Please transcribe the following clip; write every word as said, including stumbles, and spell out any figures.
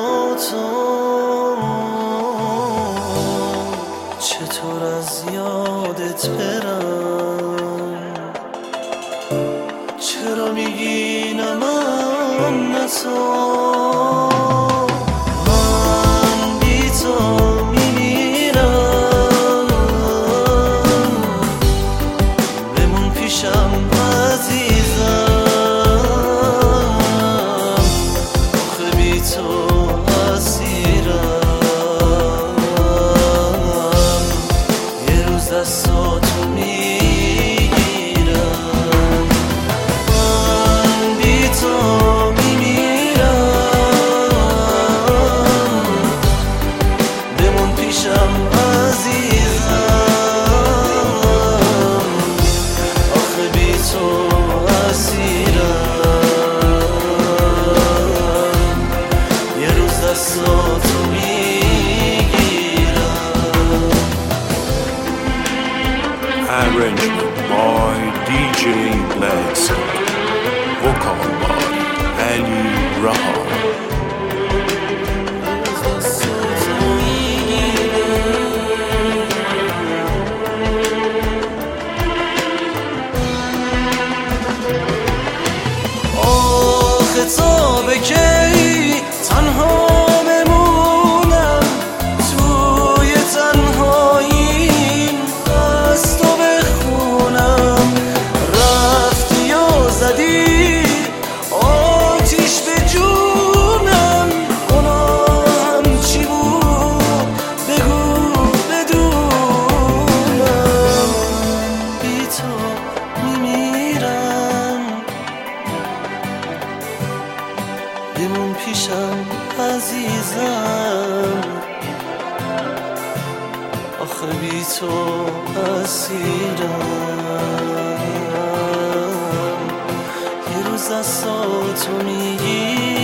دستاتو چطور از یادت برم؟ چرا میگی نه من نه تو؟ من بی تو میمیرم، بمون پیشم عزیزم، آخه بی تو اسیرم. یه روز دستاتو میگیرم، من بی تو میمیرم، بمون پیشم عزیزم، آخه بی تو اسیرم. یه روز دستاتو میگیرم. Arrangement by دی جی Blackson, vocal by Ali Raha. آخه تا به کی تنها بمونم توی تنهاییم، از تو بخونم. رفتی و زدی آتیش به جونم، گناهم چی بود بگو بدونم. بی تو میمیرم، بمون پیشم عزیزم، آخه بی تو اسیرم. یه روز دستاتو میگیرم.